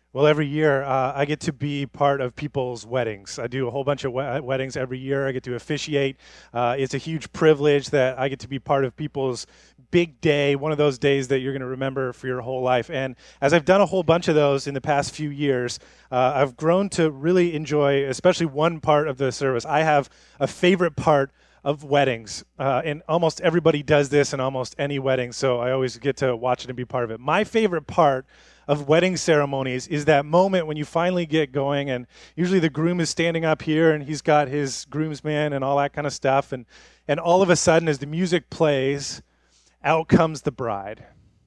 Well, every year I get to be part of people's weddings. I do a whole bunch of weddings every year. I get to officiate. It's a huge privilege that I get to be part of people's big day, one of those days that you're going to remember for your whole life. And as I've done a whole bunch of those in the past few years, I've grown to really enjoy, especially one part of the service. I have a favorite part of weddings, and almost everybody does this in almost any wedding, so I always get to watch it and be part of it. My favorite part of wedding ceremonies is that moment when you finally get going, and usually the groom is standing up here and he's got his groomsman and all that kind of stuff, and all of a sudden as the music plays, out comes the bride.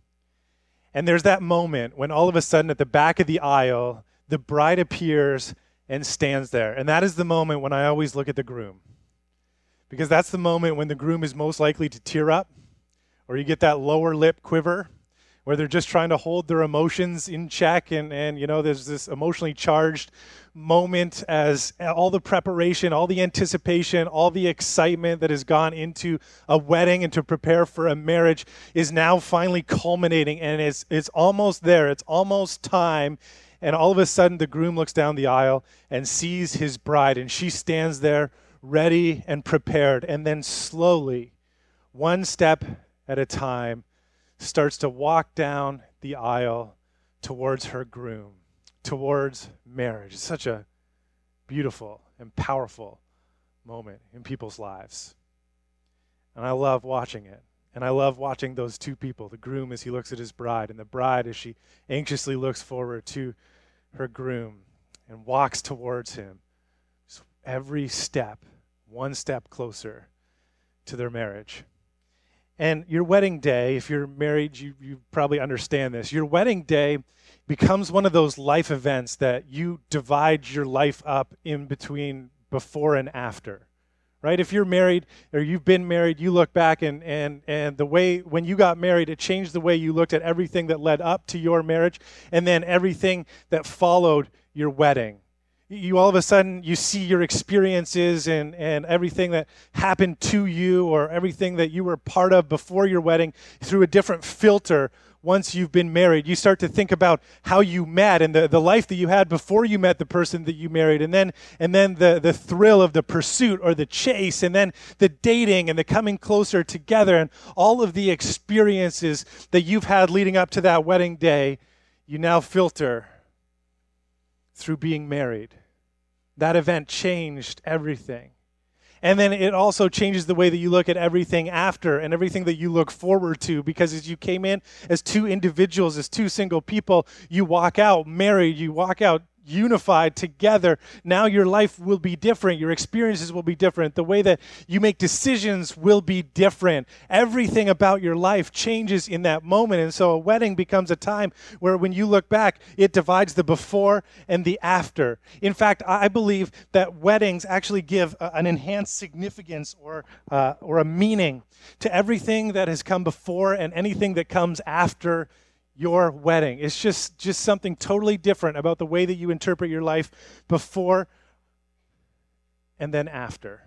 And there's that moment when all of a sudden at the back of the aisle, the bride appears and stands there. And that is the moment when I always look at the groom, because that's the moment when the groom is most likely to tear up, or you get that lower lip quiver where they're just trying to hold their emotions in check, and there's this emotionally charged moment as all the preparation, all the anticipation, all the excitement that has gone into a wedding and to prepare for a marriage is now finally culminating, and it's almost there. It's almost time. And all of a sudden the groom looks down the aisle and sees his bride, and she stands there ready and prepared, and then slowly, one step at a time, starts to walk down the aisle towards her groom, towards marriage. It's such a beautiful and powerful moment in people's lives. And I love watching it. And I love watching those two people, the groom as he looks at his bride, and the bride as she anxiously looks forward to her groom and walks towards him. So every step, one step closer to their marriage. And your wedding day, if you're married, you probably understand this. Your wedding day becomes one of those life events that you divide your life up in between before and after, right? If you're married or you've been married, you look back and the way when you got married, it changed the way you looked at everything that led up to your marriage and then everything that followed your wedding. You all of a sudden, you see your experiences and everything that happened to you or everything that you were part of before your wedding through a different filter once you've been married. You start to think about how you met and the life that you had before you met the person that you married, and then the thrill of the pursuit or the chase, and then the dating and the coming closer together, and all of the experiences that you've had leading up to that wedding day, you now filter through being married. That event changed everything. And then it also changes the way that you look at everything after and everything that you look forward to, because as you came in as two individuals, as two single people, you walk out married, you walk out unified together. Now your life will be different. Your experiences will be different. The way that you make decisions will be different. Everything about your life changes in that moment. And so a wedding becomes a time where when you look back, it divides the before and the after. In fact, I believe that weddings actually give an enhanced significance or a meaning to everything that has come before and anything that comes after your wedding. It's just something totally different about the way that you interpret your life before and then after.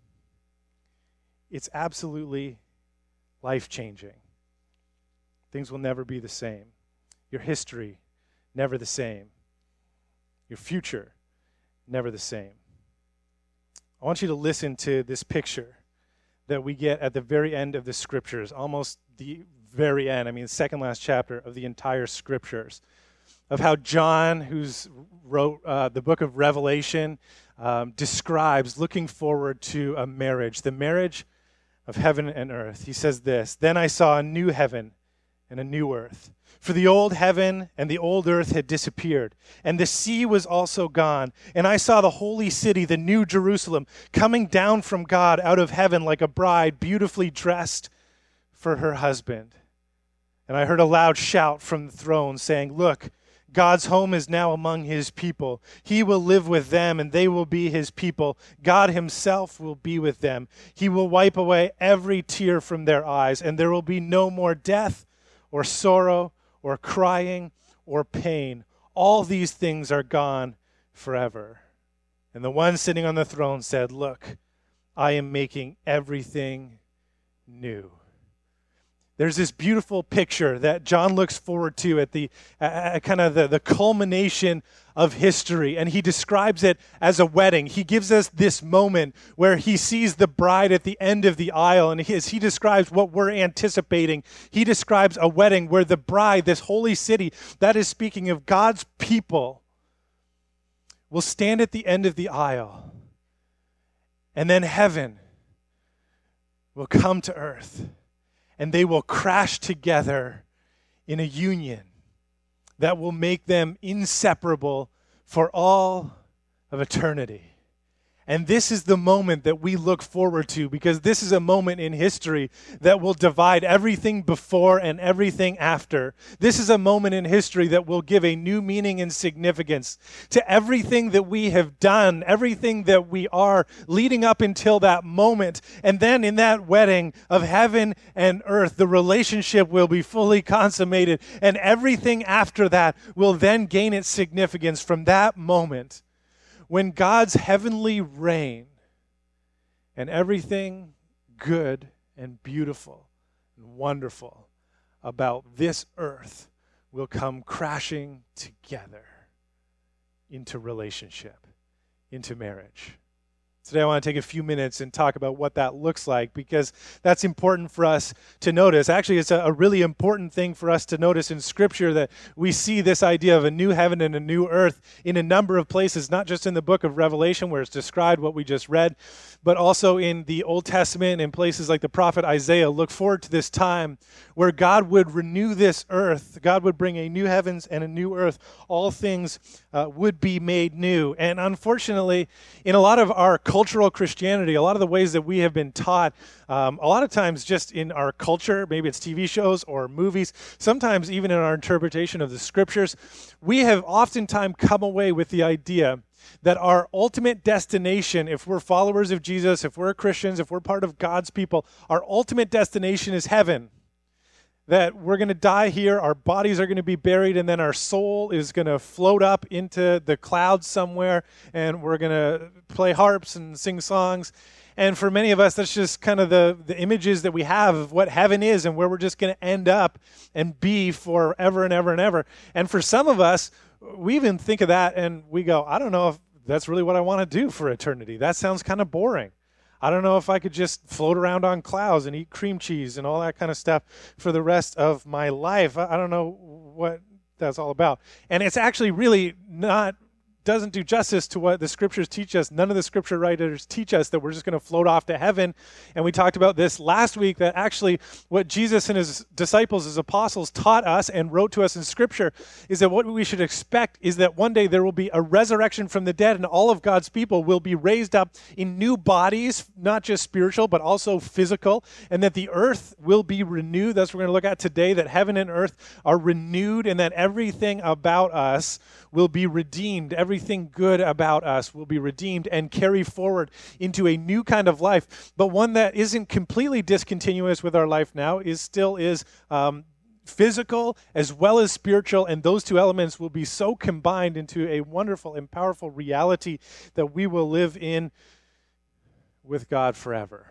It's absolutely life-changing. Things will never be the same. Your history, never the same. Your future, never the same. I want you to listen to this picture that we get at the very end of the scriptures, almost the very end, the second last chapter of the entire scriptures, of how John, who's wrote the book of Revelation, describes looking forward to a marriage, the marriage of heaven and earth. He says this, "Then I saw a new heaven and a new earth. For the old heaven and the old earth had disappeared, and the sea was also gone. And I saw the holy city, the new Jerusalem, coming down from God out of heaven like a bride beautifully dressed for her husband. And I heard a loud shout from the throne saying, 'Look, God's home is now among his people. He will live with them, and they will be his people. God himself will be with them. He will wipe away every tear from their eyes, and there will be no more death or sorrow or crying or pain. All these things are gone forever.' And the one sitting on the throne said, 'Look, I am making everything new.'" There's this beautiful picture that John looks forward to at the kind of the culmination of history, and he describes it as a wedding. He gives us this moment where he sees the bride at the end of the aisle, and as he describes what we're anticipating, he describes a wedding where the bride, this holy city, that is speaking of God's people, will stand at the end of the aisle, and then heaven will come to earth. And they will crash together in a union that will make them inseparable for all of eternity. And this is the moment that we look forward to, because this is a moment in history that will divide everything before and everything after. This is a moment in history that will give a new meaning and significance to everything that we have done, everything that we are leading up until that moment. And then in that wedding of heaven and earth, the relationship will be fully consummated, and everything after that will then gain its significance from that moment, when God's heavenly reign and everything good and beautiful and wonderful about this earth will come crashing together into relationship, into marriage. Today I want to take a few minutes and talk about what that looks like, because that's important for us to notice. Actually, it's a really important thing for us to notice in Scripture, that we see this idea of a new heaven and a new earth in a number of places, not just in the book of Revelation where it's described what we just read, but also in the Old Testament and places like the prophet Isaiah. Look forward to this time where God would renew this earth. God would bring a new heavens and a new earth. All things would be made new. And unfortunately, in a lot of our cultural Christianity, a lot of the ways that we have been taught, a lot of times just in our culture, maybe it's TV shows or movies, sometimes even in our interpretation of the Scriptures, we have oftentimes come away with the idea that our ultimate destination, if we're followers of Jesus, if we're Christians, if we're part of God's people, our ultimate destination is heaven. That we're going to die here, our bodies are going to be buried, and then our soul is going to float up into the clouds somewhere, and we're going to play harps and sing songs. And for many of us, that's just kind of the images that we have of what heaven is and where we're just going to end up and be forever and ever and ever. And for some of us, we even think of that and we go, I don't know if that's really what I want to do for eternity. That sounds kind of boring. I don't know if I could just float around on clouds and eat cream cheese and all that kind of stuff for the rest of my life. I don't know what that's all about. And it's actually really doesn't do justice to what the Scriptures teach us. None of the Scripture writers teach us that we're just going to float off to heaven. And we talked about this last week, that actually what Jesus and his disciples, his apostles, taught us and wrote to us in Scripture is that what we should expect is that one day there will be a resurrection from the dead, and all of God's people will be raised up in new bodies, not just spiritual, but also physical, and that the earth will be renewed. That's what we're going to look at today, that heaven and earth are renewed, and that everything about us will be redeemed. Everything good about us will be redeemed and carry forward into a new kind of life, but one that isn't completely discontinuous with our life now, still is physical as well as spiritual, and those two elements will be so combined into a wonderful and powerful reality that we will live in with God forever.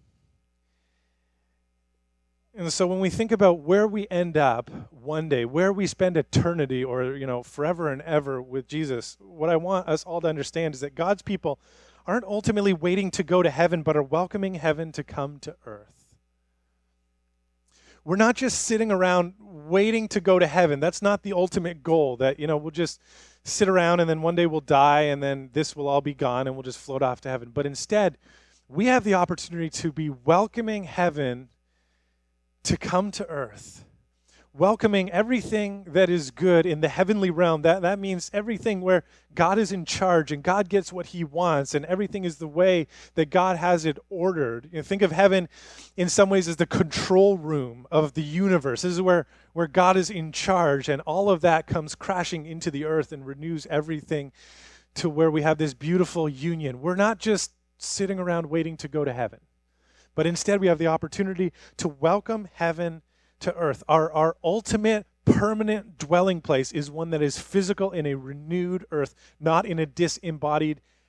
And so when we think about where we end up one day, where we spend eternity, or, forever and ever with Jesus, what I want us all to understand is that God's people aren't ultimately waiting to go to heaven, but are welcoming heaven to come to earth. We're not just sitting around waiting to go to heaven. That's not the ultimate goal, that, we'll just sit around and then one day we'll die and then this will all be gone and we'll just float off to heaven. But instead, we have the opportunity to be welcoming heaven to come to earth, welcoming everything that is good in the heavenly realm. That means everything where God is in charge and God gets what he wants, and everything is the way that God has it ordered. Think of heaven in some ways as the control room of the universe. This is where God is in charge, and all of that comes crashing into the earth and renews everything to where we have this beautiful union. We're not just sitting around waiting to go to heaven, but instead we have the opportunity to welcome heaven to earth. Our ultimate permanent dwelling place is one that is physical in a renewed earth, not in a disembodied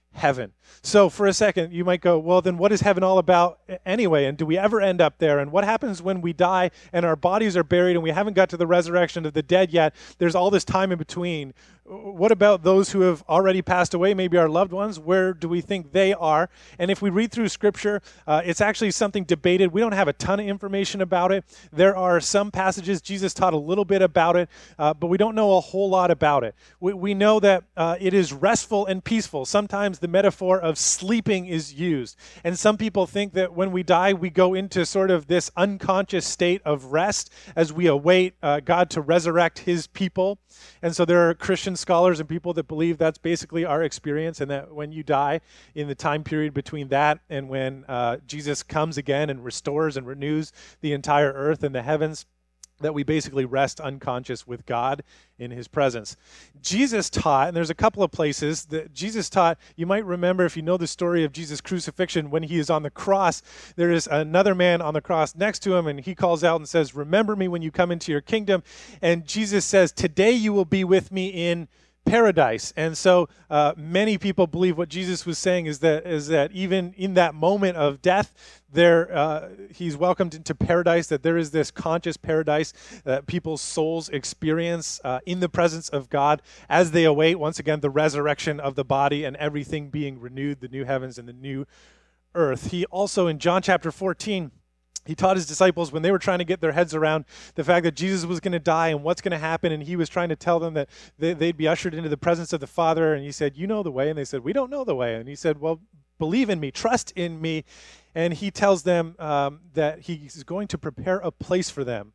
heaven. So for a second, you might go, well, then what is heaven all about anyway? And do we ever end up there? And what happens when we die and our bodies are buried and we haven't got to the resurrection of the dead yet? There's all this time in between. What about those who have already passed away, maybe our loved ones? Where do we think they are? And if we read through Scripture, it's actually something debated. We don't have a ton of information about it. There are some passages, Jesus taught a little bit about it, but we don't know a whole lot about it. We know that it is restful and peaceful. Sometimes the metaphor of sleeping is used. And some people think that when we die, we go into sort of this unconscious state of rest as we await God to resurrect his people. And so there are Christian scholars and people that believe that's basically our experience, and that when you die, in the time period between that and when Jesus comes again and restores and renews the entire earth and the heavens, that we basically rest unconscious with God in his presence. Jesus taught, and there's a couple of places that Jesus taught, you might remember if you know the story of Jesus' crucifixion, when he is on the cross, there is another man on the cross next to him, and he calls out and says, "Remember me when you come into your kingdom." And Jesus says, "Today you will be with me in paradise." And so many people believe what Jesus was saying is that even in that moment of death, he's welcomed into paradise, that there is this conscious paradise that people's souls experience in the presence of God as they await, once again, the resurrection of the body and everything being renewed, the new heavens and the new earth. He also, in John chapter 14, he taught his disciples when they were trying to get their heads around the fact that Jesus was going to die and what's going to happen, and he was trying to tell them that they'd be ushered into the presence of the Father, and he said, "You know the way," and they said, "We don't know the way," and he said, "Well, believe in me, trust in me," and he tells them that he's going to prepare a place for them,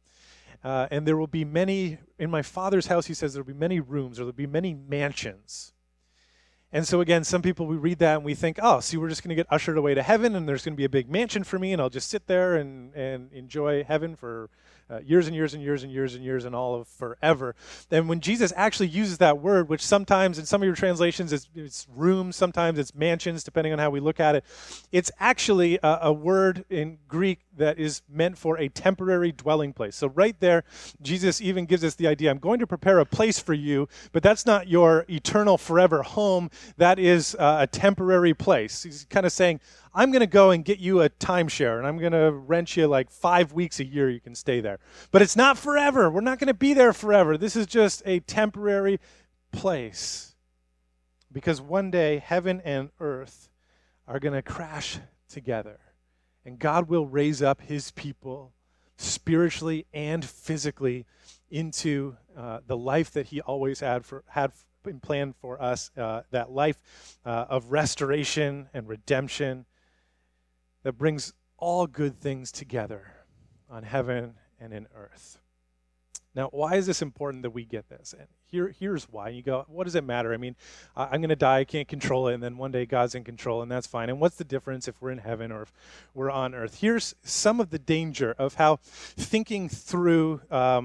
and there will be many, in my Father's house, he says, there will be many rooms, or there will be many mansions. And so again, some people, we read that and we think, oh, see, we're just going to get ushered away to heaven and there's going to be a big mansion for me and I'll just sit there and enjoy heaven for years and years and years and years and years and all of forever. And when Jesus actually uses that word, which sometimes in some of your translations it's rooms, sometimes it's mansions, depending on how we look at it, it's actually a word in Greek that is meant for a temporary dwelling place. So right there, Jesus even gives us the idea, I'm going to prepare a place for you, but that's not your eternal forever home. That is a temporary place. He's kind of saying, I'm going to go and get you a timeshare, and I'm going to rent you like 5 weeks a year. You can stay there. But it's not forever. We're not going to be there forever. This is just a temporary place. Because one day, heaven and earth are going to crash together. And God will raise up his people spiritually and physically into the life that he always had planned for us, that life of restoration and redemption that brings all good things together on heaven and in earth. Now, why is this important that we get this? And here's why. You go, what does it matter? I mean, I'm going to die, I can't control it, and then one day God's in control, and that's fine. And what's the difference if we're in heaven or if we're on earth? Here's some of the danger of how thinking through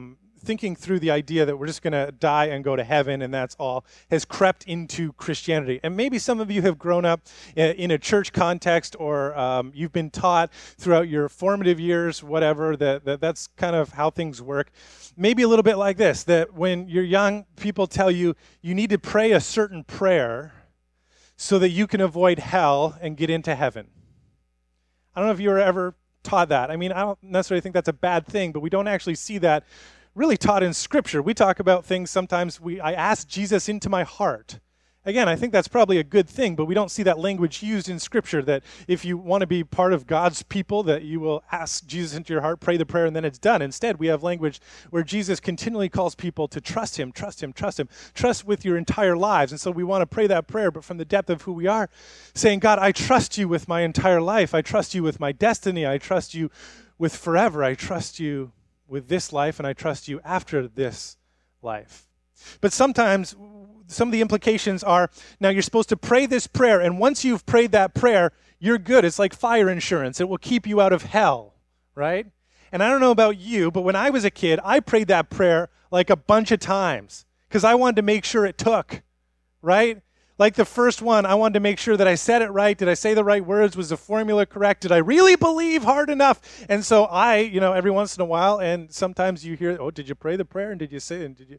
the idea that we're just going to die and go to heaven and that's all has crept into Christianity. And maybe some of you have grown up in a church context, or you've been taught throughout your formative years, whatever, that's kind of how things work. Maybe a little bit like this, that when you're young, people tell you you need to pray a certain prayer so that you can avoid hell and get into heaven. I don't know if you were ever taught that. I mean, I don't necessarily think that's a bad thing, but we don't actually see that really taught in Scripture. We talk about things sometimes, I ask Jesus into my heart. Again, I think that's probably a good thing, but we don't see that language used in Scripture, that if you want to be part of God's people, that you will ask Jesus into your heart, pray the prayer, and then it's done. Instead, we have language where Jesus continually calls people to trust him, trust him, trust him, trust with your entire lives. And so we want to pray that prayer, but from the depth of who we are, saying, God, I trust you with my entire life. I trust you with my destiny. I trust you with forever. I trust you with this life, and I trust you after this life. But sometimes some of the implications are, now you're supposed to pray this prayer, and once you've prayed that prayer, you're good. It's like fire insurance. It will keep you out of hell, right? And I don't know about you, but when I was a kid, I prayed that prayer like a bunch of times because I wanted to make sure it took, right? Like the first one, I wanted to make sure that I said it right. Did I say the right words? Was the formula correct? Did I really believe hard enough? And so every once in a while, and sometimes you hear, oh, did you pray the prayer? And did you say, and did you?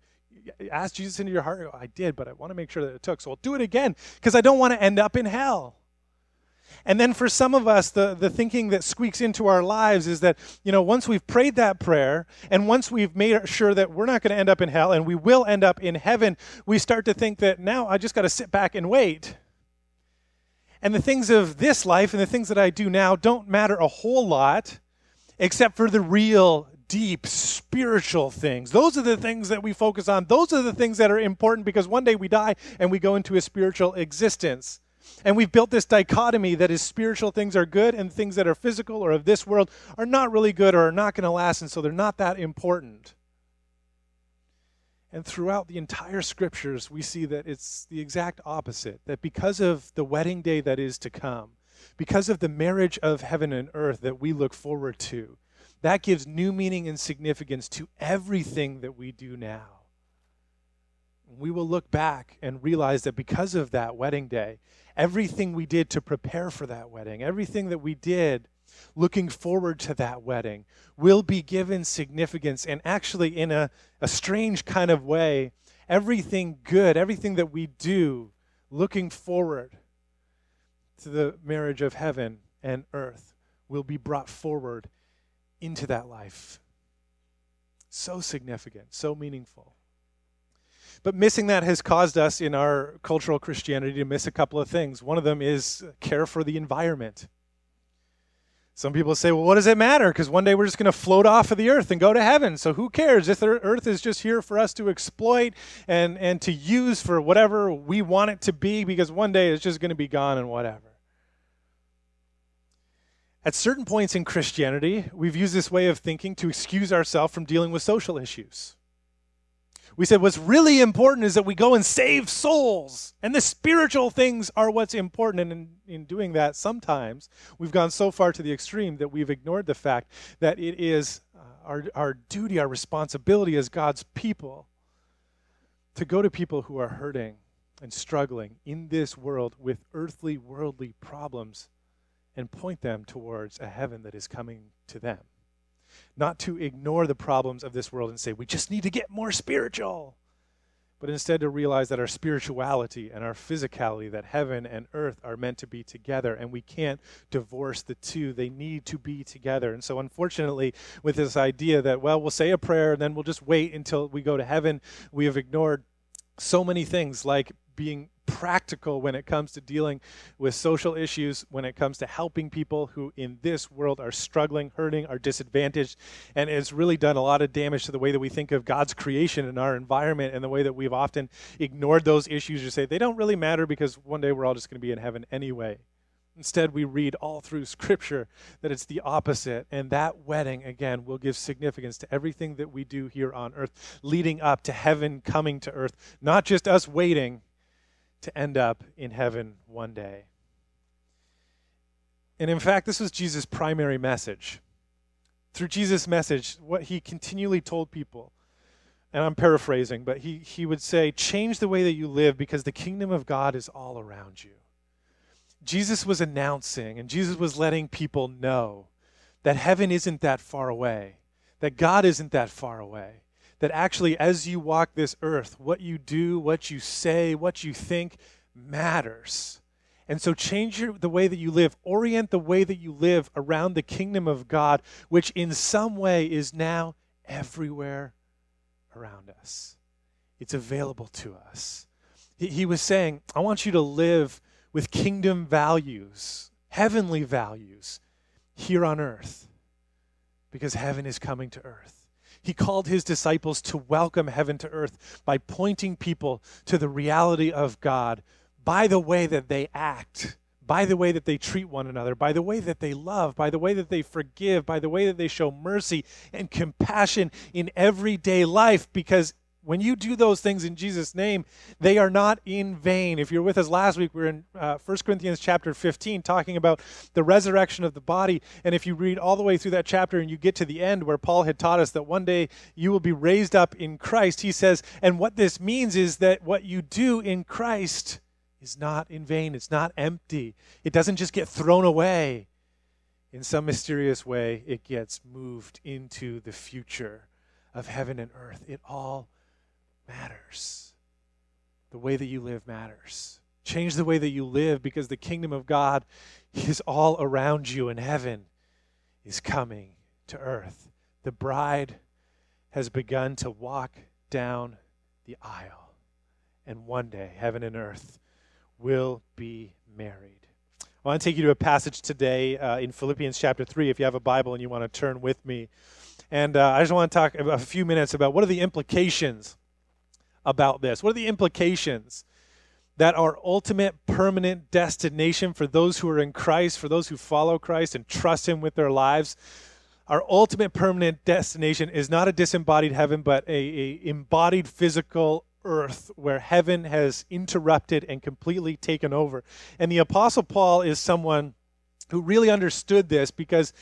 ask Jesus into your heart? I did, but I want to make sure that it took. So I'll do it again because I don't want to end up in hell. And then for some of us, the thinking that squeaks into our lives is that, once we've prayed that prayer and once we've made sure that we're not going to end up in hell and we will end up in heaven, we start to think that now I just got to sit back and wait. And the things of this life and the things that I do now don't matter a whole lot except for the real, deep, spiritual things. Those are the things that we focus on. Those are the things that are important because one day we die and we go into a spiritual existence. And we've built this dichotomy that is spiritual things are good and things that are physical or of this world are not really good or are not going to last, and so they're not that important. And throughout the entire scriptures, we see that it's the exact opposite, that because of the wedding day that is to come, because of the marriage of heaven and earth that we look forward to, that gives new meaning and significance to everything that we do now. We will look back and realize that because of that wedding day, everything we did to prepare for that wedding, everything that we did looking forward to that wedding will be given significance. And actually, in a strange kind of way, everything good, everything that we do looking forward to the marriage of heaven and earth will be brought forward into that life. So significant, so meaningful. But missing that has caused us in our cultural Christianity to miss a couple of things. One of them is care for the environment. Some people say, well, what does it matter? Because one day we're just going to float off of the earth and go to heaven. So who cares if the earth is just here for us to exploit and to use for whatever we want it to be, because one day it's just going to be gone and whatever. At certain points in Christianity, we've used this way of thinking to excuse ourselves from dealing with social issues. We said what's really important is that we go and save souls, and the spiritual things are what's important. And in doing that, sometimes we've gone so far to the extreme that we've ignored the fact that it is our duty, our responsibility as God's people to go to people who are hurting and struggling in this world with earthly, worldly problems and point them towards a heaven that is coming to them. Not to ignore the problems of this world and say, we just need to get more spiritual, but instead to realize that our spirituality and our physicality, that heaven and earth are meant to be together, and we can't divorce the two. They need to be together. And so unfortunately, with this idea that, well, we'll say a prayer and then we'll just wait until we go to heaven, we have ignored so many things like being practical when it comes to dealing with social issues, when it comes to helping people who in this world are struggling, hurting, are disadvantaged. And it's really done a lot of damage to the way that we think of God's creation and our environment, and the way that we've often ignored those issues or say they don't really matter because one day we're all just going to be in heaven anyway. Instead, we read all through Scripture that it's the opposite, and that wedding, again, will give significance to everything that we do here on earth, leading up to heaven coming to earth, not just us waiting to end up in heaven one day. And in fact, this was Jesus' primary message. Through Jesus' message, what he continually told people, and I'm paraphrasing, but he would say, change the way that you live because the kingdom of God is all around you. Jesus was announcing and Jesus was letting people know that heaven isn't that far away, that God isn't that far away. That actually, as you walk this earth, what you do, what you say, what you think matters. And so change the way that you live. Orient the way that you live around the kingdom of God, which in some way is now everywhere around us. It's available to us. He was saying, I want you to live with kingdom values, heavenly values, here on earth, because heaven is coming to earth. He called his disciples to welcome heaven to earth by pointing people to the reality of God by the way that they act, by the way that they treat one another, by the way that they love, by the way that they forgive, by the way that they show mercy and compassion in everyday life. Because when you do those things in Jesus' name, they are not in vain. If you're with us last week, we were in 1 Corinthians chapter 15 talking about the resurrection of the body. And if you read all the way through that chapter and you get to the end where Paul had taught us that one day you will be raised up in Christ, he says, and what this means is that what you do in Christ is not in vain. It's not empty. It doesn't just get thrown away. In some mysterious way, it gets moved into the future of heaven and earth. It all matters. The way that you live matters. Change the way that you live, because the kingdom of God is all around you, and heaven is coming to earth. The bride has begun to walk down the aisle, and one day heaven and earth will be married. I want to take you to a passage today in Philippians chapter 3, if you have a Bible and you want to turn with me. And I just want to talk a few minutes about what are the implications about this. What are the implications that our ultimate permanent destination for those who are in Christ, for those who follow Christ and trust Him with their lives, our ultimate permanent destination is not a disembodied heaven, but a embodied physical earth where heaven has interrupted and completely taken over. And the Apostle Paul is someone who really understood this, because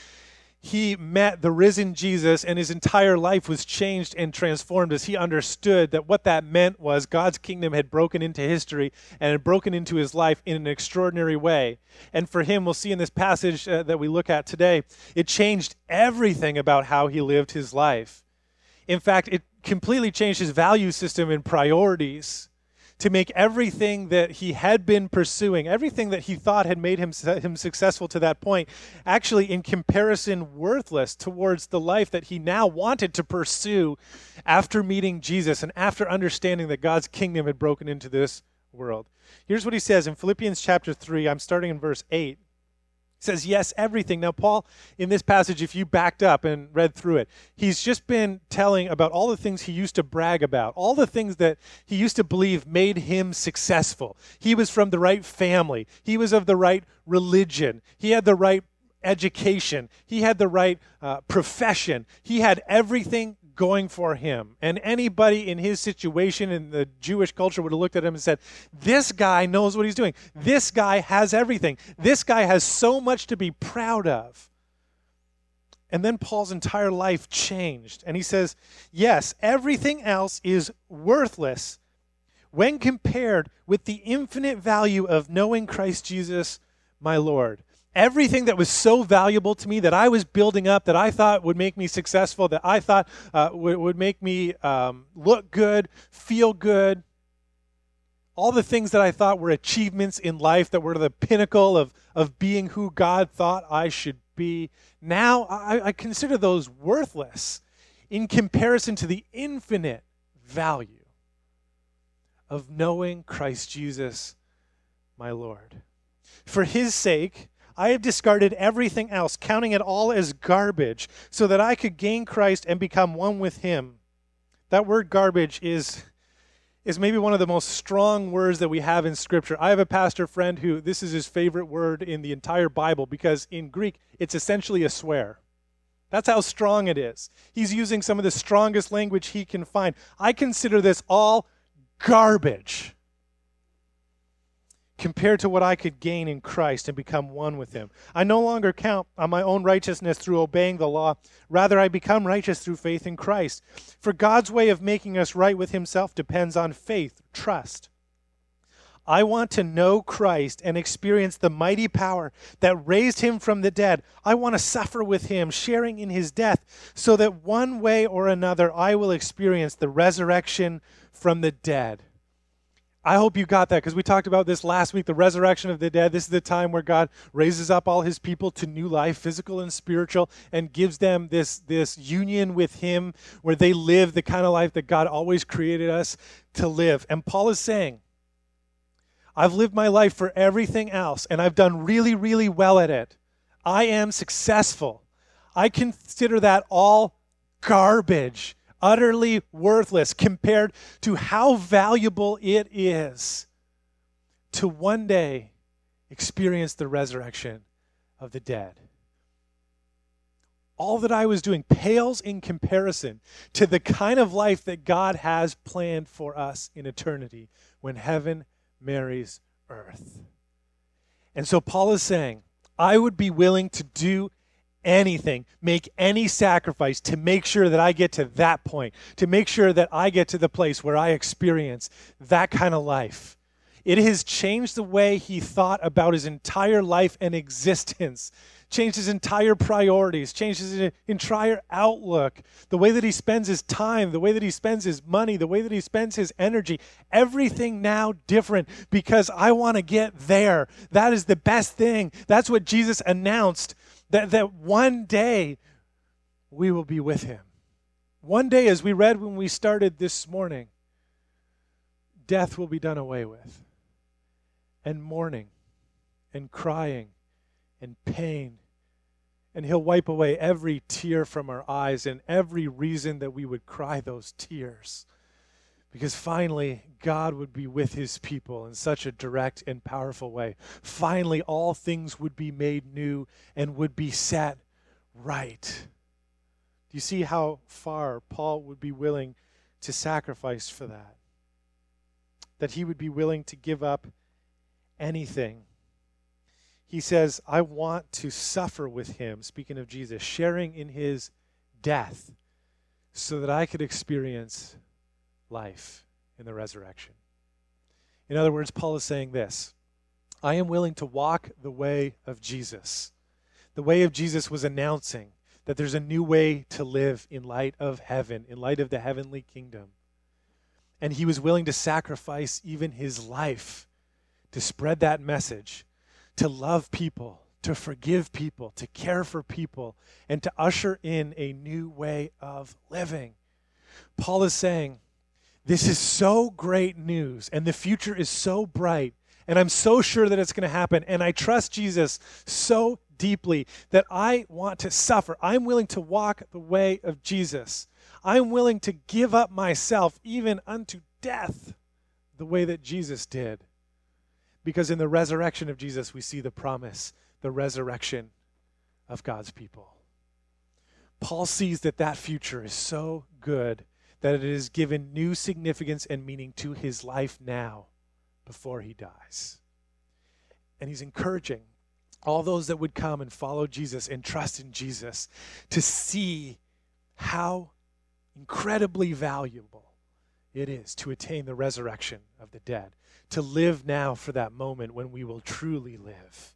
he met the risen Jesus, and his entire life was changed and transformed as he understood that what that meant was God's kingdom had broken into history and had broken into his life in an extraordinary way. And for him, we'll see in this passage that we look at today, it changed everything about how he lived his life. In fact, it completely changed his value system and priorities to make everything that he had been pursuing, everything that he thought had made him successful to that point, actually in comparison worthless towards the life that he now wanted to pursue after meeting Jesus and after understanding that God's kingdom had broken into this world. Here's what he says in Philippians chapter 3. I'm starting in verse 8. He says, yes, everything. Now, Paul, in this passage, if you backed up and read through it, he's just been telling about all the things he used to brag about, all the things that he used to believe made him successful. He was from the right family. He was of the right religion. He had the right education. He had the right profession. He had everything going for him. And anybody in his situation in the Jewish culture would have looked at him and said, this guy knows what he's doing. This guy has everything. This guy has so much to be proud of. And then Paul's entire life changed. And he says, yes, everything else is worthless when compared with the infinite value of knowing Christ Jesus, my Lord. Everything that was so valuable to me, that I was building up, that I thought would make me successful, that I thought would make me look good, feel good, all the things that I thought were achievements in life, that were the pinnacle of being who God thought I should be, now I consider those worthless in comparison to the infinite value of knowing Christ Jesus, my Lord. For His sake, I have discarded everything else, counting it all as garbage, so that I could gain Christ and become one with Him. That word garbage is maybe one of the most strong words that we have in Scripture. I have a pastor friend who this is his favorite word in the entire Bible, because in Greek, it's essentially a swear. That's how strong it is. He's using some of the strongest language he can find. I consider this all garbage compared to what I could gain in Christ and become one with Him. I no longer count on my own righteousness through obeying the law. Rather, I become righteous through faith in Christ. For God's way of making us right with Himself depends on faith, trust. I want to know Christ and experience the mighty power that raised Him from the dead. I want to suffer with Him, sharing in His death, so that one way or another I will experience the resurrection from the dead. I hope you got that, because we talked about this last week, the resurrection of the dead. This is the time where God raises up all His people to new life, physical and spiritual, and gives them this union with Him where they live the kind of life that God always created us to live. And Paul is saying, I've lived my life for everything else, and I've done really, really well at it. I am successful. I consider that all garbage, utterly worthless compared to how valuable it is to one day experience the resurrection of the dead. All that I was doing pales in comparison to the kind of life that God has planned for us in eternity when heaven marries earth. And so Paul is saying, I would be willing to do anything, make any sacrifice to make sure that I get to that point, to make sure that I get to the place where I experience that kind of life. It has changed the way he thought about his entire life and existence changed his entire priorities, changed his entire outlook, the way that he spends his time, the way that he spends his money, the way that he spends his energy. Everything now different because I want to get there. That is the best thing. That's what Jesus announced, that one day we will be with him. One day, as we read when we started this morning, death will be done away with, and mourning, and crying, and pain, and he'll wipe away every tear from our eyes and every reason that we would cry those tears, because finally God would be with his people in such a direct and powerful way. Finally, all things would be made new and would be set right. Do you see how far Paul would be willing to sacrifice for that? That he would be willing to give up anything. He says, I want to suffer with him, speaking of Jesus, sharing in his death so that I could experience life in the resurrection. In other words, Paul is saying this: I am willing to walk the way of Jesus. The way of Jesus was announcing that there's a new way to live in light of heaven, in light of the heavenly kingdom. And he was willing to sacrifice even his life to spread that message, to love people, to forgive people, to care for people, and to usher in a new way of living. Paul is saying, this is so great news, and the future is so bright, and I'm so sure that it's going to happen, and I trust Jesus so deeply that I want to suffer. I'm willing to walk the way of Jesus. I'm willing to give up myself even unto death the way that Jesus did. Because in the resurrection of Jesus, we see the promise, the resurrection of God's people. Paul sees that that future is so good that it is given new significance and meaning to his life now before he dies. And he's encouraging all those that would come and follow Jesus and trust in Jesus to see how incredibly valuable it is to attain the resurrection of the dead, to live now for that moment when we will truly live.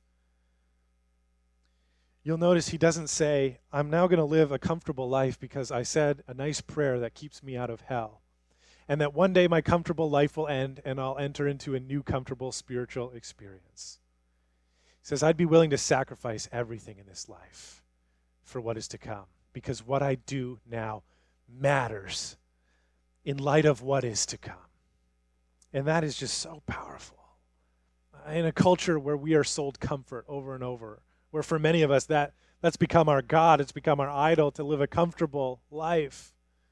You'll notice he doesn't say, I'm now going to live a comfortable life because I said a nice prayer that keeps me out of hell, and that one day my comfortable life will end and I'll enter into a new comfortable spiritual experience. He says, I'd be willing to sacrifice everything in this life for what is to come, because what I do now matters in light of what is to come. And that is just so powerful. In a culture where we are sold comfort over and over, where for many of us that's become our God, it's become our idol to live a comfortable life.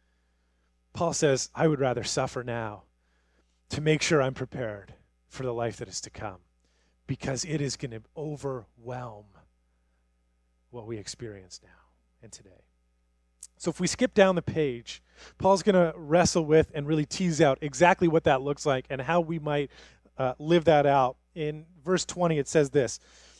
Paul says, I would rather suffer now to make sure I'm prepared for the life that is to come, because it is going to overwhelm what we experience now and today. So if we skip down the page, Paul's going to wrestle with and really tease out exactly what that looks like and how we might live that out. In verse 20, it says this: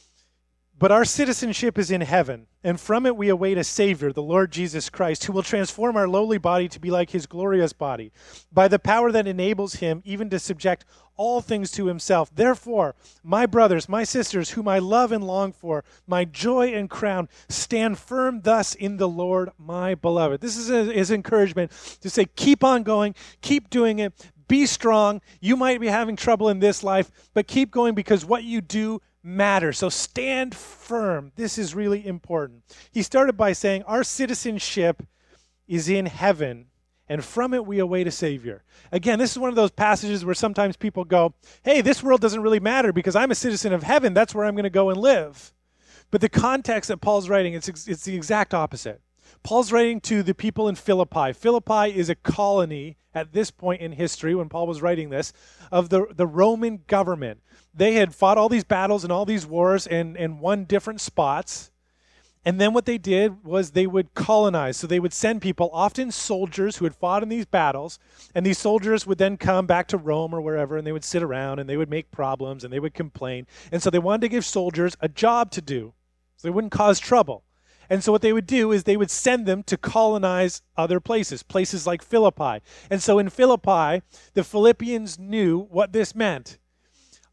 But our citizenship is in heaven, and from it we await a Savior, the Lord Jesus Christ, who will transform our lowly body to be like his glorious body, by the power that enables him even to subject all things to himself. Therefore, my brothers, my sisters, whom I love and long for, my joy and crown, stand firm thus in the Lord, my beloved. This is his encouragement to say, keep on going, keep doing it, be strong. You might be having trouble in this life, but keep going, because what you do matters. So stand firm. This is really important. He started by saying our citizenship is in heaven, and from it we await a Savior. Again, this is one of those passages where sometimes people go, hey, this world doesn't really matter because I'm a citizen of heaven. That's where I'm going to go and live. But the context that Paul's writing, it's the exact opposite. Paul's writing to the people in Philippi. Philippi is a colony at this point in history, when Paul was writing this, of the Roman government. They had fought all these battles and all these wars and won different spots. And then what they did was they would colonize. So they would send people, often soldiers who had fought in these battles, and these soldiers would then come back to Rome or wherever, and they would sit around and they would make problems and they would complain. And so they wanted to give soldiers a job to do so they wouldn't cause trouble. And so what they would do is they would send them to colonize other places like Philippi. And so in Philippi, the Philippians knew what this meant.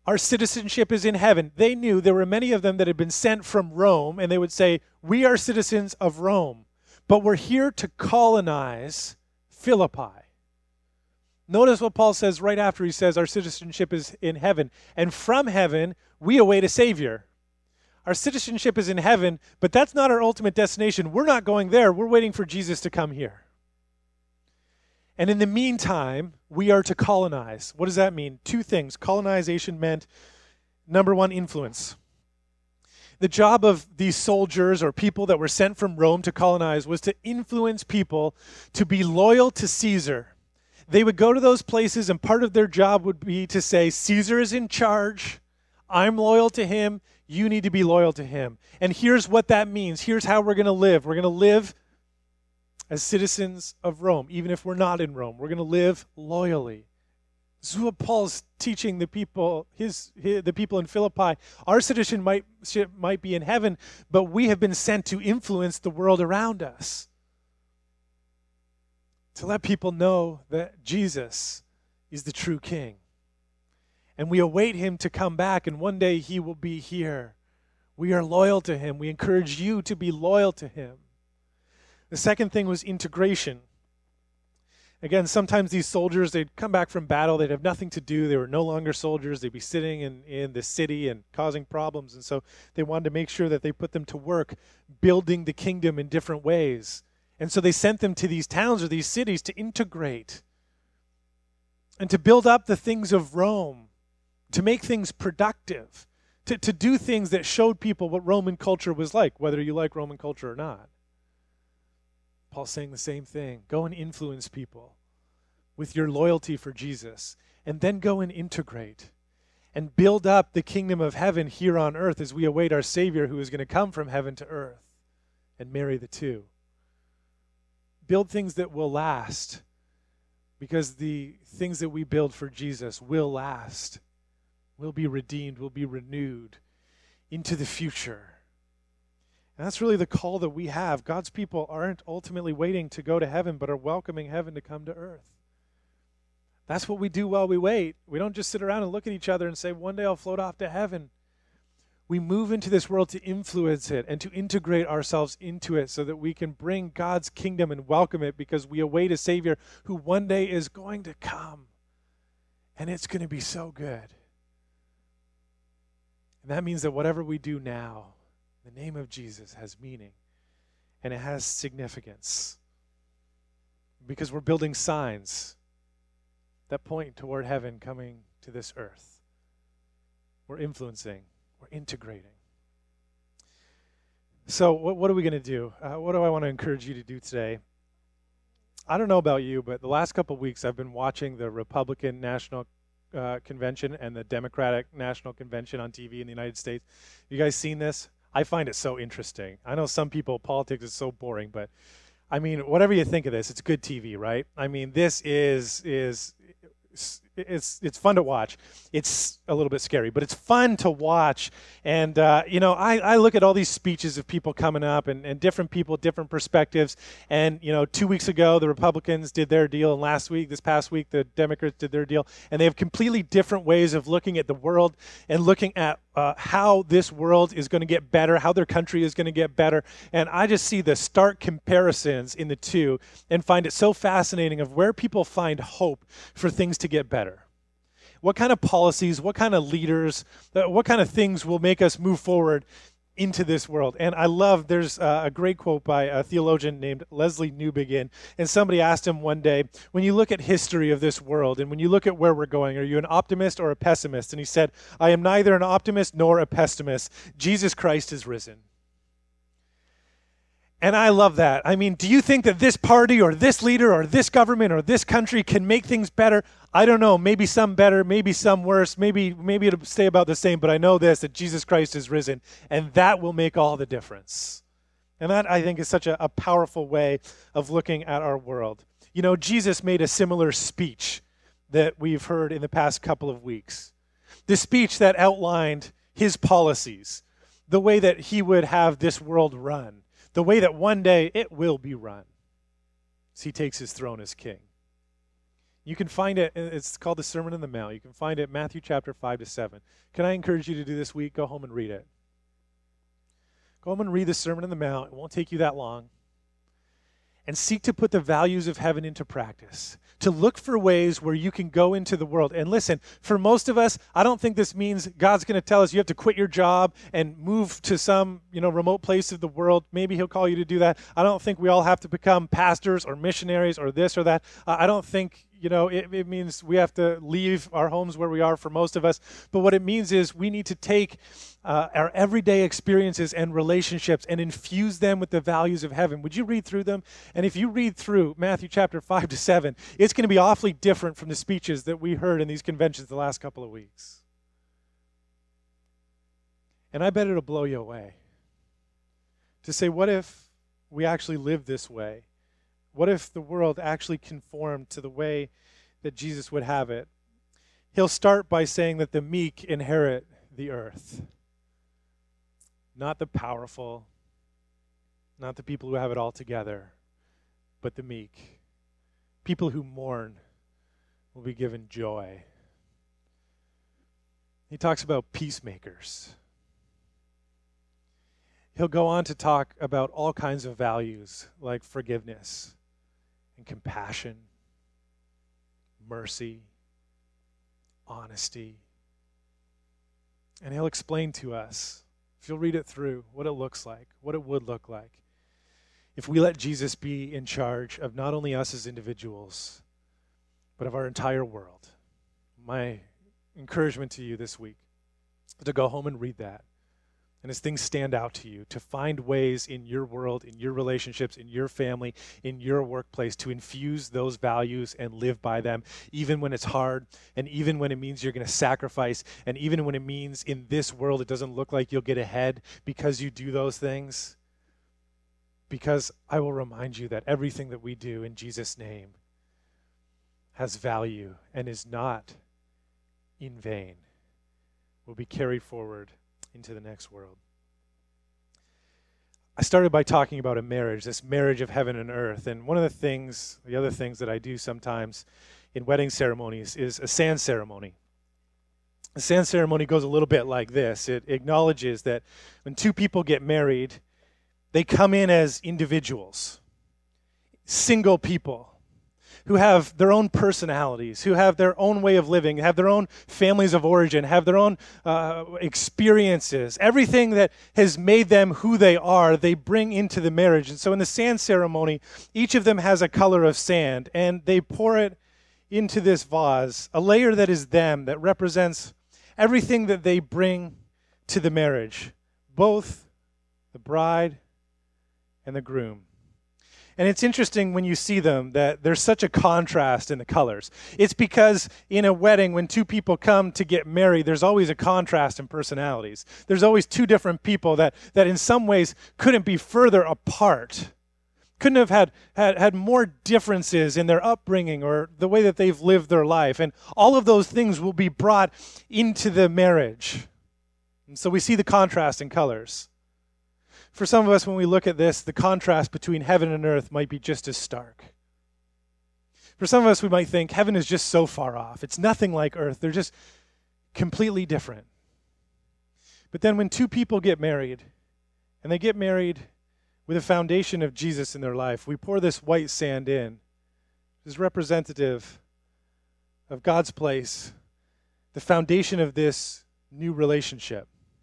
Our citizenship is in heaven. They knew there were many of them that had been sent from Rome, and they would say, we are citizens of Rome, but we're here to colonize Philippi. Notice what Paul says right after he says our citizenship is in heaven. And from heaven, we await a Savior. Our citizenship is in heaven, but that's not our ultimate destination. We're not going there. We're waiting for Jesus to come here. And in the meantime, we are to colonize. What does that mean? Two things. Colonization meant, number one, influence. The job of these soldiers or people that were sent from Rome to colonize was to influence people to be loyal to Caesar. They would go to those places, and part of their job would be to say, Caesar is in charge. I'm loyal to him. You need to be loyal to him. And here's what that means. Here's how we're going to live. We're going to live as citizens of Rome, even if we're not in Rome. We're going to live loyally. This is what Paul's teaching the people, the people in Philippi. Our citizenship might be in heaven, but we have been sent to influence the world around us, to let people know that Jesus is the true King. And we await him to come back, and one day he will be here. We are loyal to him. We encourage you to be loyal to him. The second thing was integration. Again, sometimes these soldiers, they'd come back from battle, they'd have nothing to do, they were no longer soldiers, they'd be sitting in the city and causing problems, and so they wanted to make sure that they put them to work building the kingdom in different ways. And so they sent them to these towns or these cities to integrate and to build up the things of Rome, to make things productive, to do things that showed people what Roman culture was like, whether you like Roman culture or not. Paul's saying the same thing. Go and influence people with your loyalty for Jesus, and then go and integrate and build up the kingdom of heaven here on earth as we await our Savior who is going to come from heaven to earth and marry the two. Build things that will last, because the things that we build for Jesus will last, will be redeemed, will be renewed into the future. And that's really the call that we have. God's people aren't ultimately waiting to go to heaven, but are welcoming heaven to come to earth. That's what we do while we wait. We don't just sit around and look at each other and say, one day I'll float off to heaven. We move into this world to influence it and to integrate ourselves into it so that we can bring God's kingdom and welcome it, because we await a Savior who one day is going to come. And it's going to be so good. And that means that whatever we do now, the name of Jesus has meaning and it has significance, because we're building signs that point toward heaven coming to this earth. We're influencing. We're integrating. So what are we going to do? What do I want to encourage you to do today? I don't know about you, but the last couple of weeks I've been watching the Republican National Convention and the Democratic National Convention on TV in the United States. You guys seen this? I find it so interesting. I know some people, politics is so boring, but I mean, whatever you think of this, it's good TV, right? I mean, this is it's fun to watch. It's a little bit scary, but it's fun to watch. And, I look at all these speeches of people coming up and different people, different perspectives. And, 2 weeks ago, the Republicans did their deal. And this past week, the Democrats did their deal. And they have completely different ways of looking at the world and looking at how this world is going to get better, how their country is going to get better. And I just see the stark comparisons in the two and find it so fascinating of where people find hope for things to get better. What kind of policies, what kind of leaders, what kind of things will make us move forward into this world? And I love, there's a great quote by a theologian named Leslie Newbegin, and somebody asked him one day, when you look at history of this world and when you look at where we're going, are you an optimist or a pessimist? And he said, I am neither an optimist nor a pessimist. Jesus Christ is risen. And I love that. I mean, do you think that this party or this leader or this government or this country can make things better? I don't know. Maybe some better, maybe some worse. Maybe it'll stay about the same. But I know this, that Jesus Christ is risen, and that will make all the difference. And that, I think, is such a powerful way of looking at our world. Jesus made a similar speech that we've heard in the past couple of weeks. The speech that outlined his policies, the way that he would have this world run, the way that one day it will be run as he takes his throne as king. You can find it, it's called the Sermon on the Mount. You can find it Matthew chapter 5 to 7. Can I encourage you to do this week? Go home and read it. Go home and read the Sermon on the Mount. It won't take you that long. And seek to put the values of heaven into practice. To look for ways where you can go into the world. And listen, for most of us, I don't think this means God's going to tell us you have to quit your job and move to some, remote place of the world. Maybe he'll call you to do that. I don't think we all have to become pastors or missionaries or this or that. I don't think it means we have to leave our homes where we are for most of us. But what it means is we need to take our everyday experiences and relationships and infuse them with the values of heaven. Would you read through them? And if you read through Matthew chapter 5 to 7, it's going to be awfully different from the speeches that we heard in these conventions the last couple of weeks. And I bet it'll blow you away. To say, what if we actually live this way? What if the world actually conformed to the way that Jesus would have it? He'll start by saying that the meek inherit the earth. Not the powerful, not the people who have it all together, but the meek. People who mourn will be given joy. He talks about peacemakers. He'll go on to talk about all kinds of values like forgiveness and compassion, mercy, honesty. And he'll explain to us, if you'll read it through, what it looks like, what it would look like if we let Jesus be in charge of not only us as individuals, but of our entire world. My encouragement to you this week is to go home and read that. And as things stand out to you, to find ways in your world, in your relationships, in your family, in your workplace, to infuse those values and live by them, even when it's hard, and even when it means you're going to sacrifice, and even when it means in this world it doesn't look like you'll get ahead because you do those things. Because I will remind you that everything that we do in Jesus' name has value and is not in vain, will be carried forward into the next world. I started by talking about a marriage, this marriage of heaven and earth. And one of the other things that I do sometimes in wedding ceremonies is a sand ceremony. A sand ceremony goes a little bit like this. It acknowledges that when two people get married, they come in as individuals, single people, who have their own personalities, who have their own way of living, have their own families of origin, have their own experiences. Everything that has made them who they are, they bring into the marriage. And so in the sand ceremony, each of them has a color of sand, and they pour it into this vase, a layer that is them, that represents everything that they bring to the marriage, both the bride and the groom. And it's interesting when you see them that there's such a contrast in the colors. It's because in a wedding, when two people come to get married, there's always a contrast in personalities. There's always two different people that in some ways couldn't be further apart, couldn't have had more differences in their upbringing or the way that they've lived their life. And all of those things will be brought into the marriage. And so we see the contrast in colors. For some of us, when we look at this, the contrast between heaven and earth might be just as stark. For some of us, we might think heaven is just so far off. It's nothing like earth. They're just completely different. But then when two people get married, and they get married with a foundation of Jesus in their life, we pour this white sand in, which is representative of God's place, the foundation of this new relationship.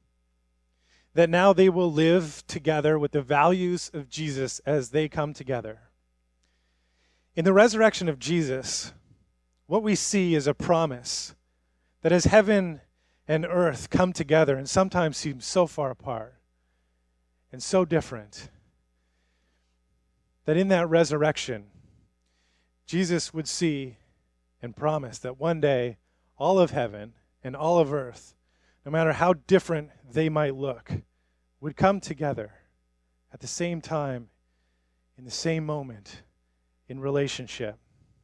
That now they will live together with the values of Jesus as they come together. In the resurrection of Jesus, what we see is a promise that as heaven and earth come together and sometimes seem so far apart and so different, that in that resurrection, Jesus would see and promise that one day all of heaven and all of earth, no matter how different they might look, would come together at the same time, in the same moment, in relationship.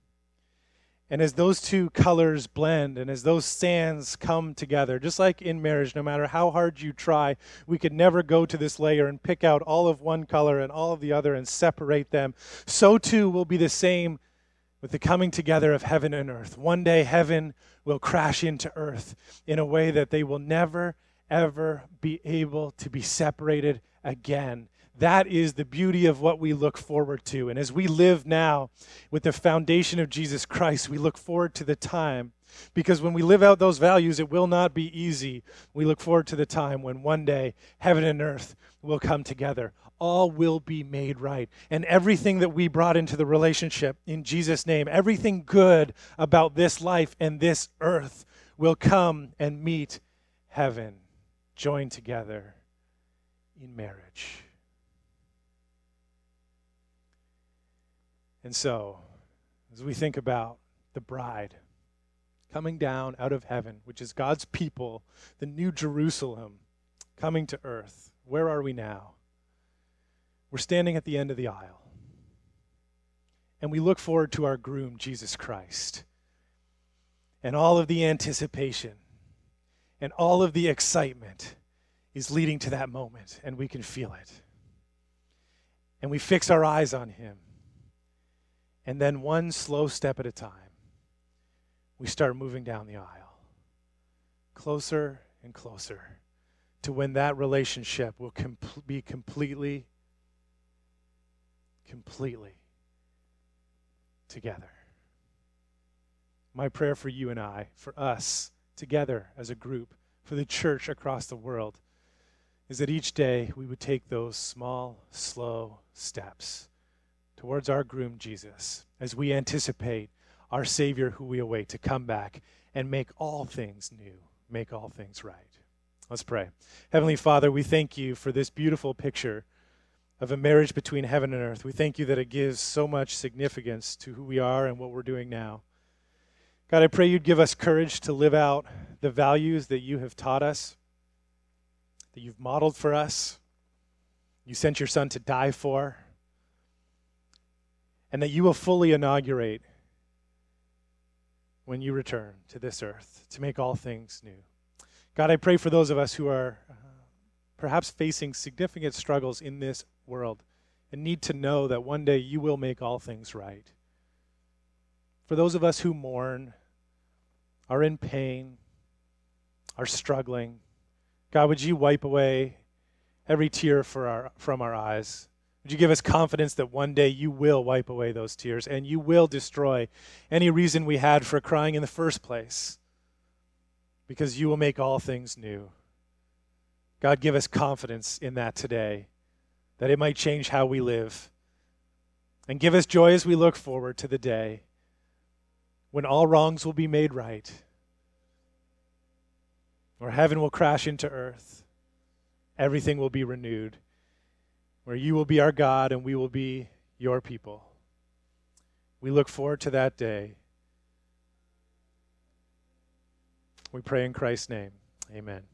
And as those two colors blend and as those sands come together, just like in marriage, no matter how hard you try, we could never go to this layer and pick out all of one color and all of the other and separate them. So too will be the same with the coming together of heaven and earth. One day heaven will crash into earth in a way that they will never, ever be able to be separated again. That is the beauty of what we look forward to. And as we live now with the foundation of Jesus Christ, we look forward to the time, because when we live out those values, it will not be easy. We look forward to the time when one day heaven and earth will come together. All will be made right. And everything that we brought into the relationship in Jesus' name, everything good about this life and this earth will come and meet heaven, joined together in marriage. And so, as we think about the bride coming down out of heaven, which is God's people, the new Jerusalem coming to earth, where are we now? We're standing at the end of the aisle. And we look forward to our groom, Jesus Christ. And all of the anticipation and all of the excitement is leading to that moment, and we can feel it. And we fix our eyes on him. And then one slow step at a time, we start moving down the aisle, closer and closer to when that relationship will be completely together. My prayer for you and I, for us together as a group, for the church across the world, is that each day we would take those small, slow steps towards our groom Jesus as we anticipate our Savior who we await to come back and make all things new, make all things right. Let's pray. Heavenly Father, we thank you for this beautiful picture of a marriage between heaven and earth. We thank you that it gives so much significance to who we are and what we're doing now. God, I pray you'd give us courage to live out the values that you have taught us, that you've modeled for us, you sent your Son to die for, and that you will fully inaugurate when you return to this earth to make all things new. God, I pray for those of us who are perhaps facing significant struggles in this world and need to know that one day you will make all things right. For those of us who mourn, are in pain, are struggling, God, would you wipe away every tear from our eyes? Would you give us confidence that one day you will wipe away those tears and you will destroy any reason we had for crying in the first place, because you will make all things new. God, give us confidence in that today, that it might change how we live. And give us joy as we look forward to the day when all wrongs will be made right, where heaven will crash into earth, everything will be renewed, where you will be our God and we will be your people. We look forward to that day. We pray in Christ's name. Amen.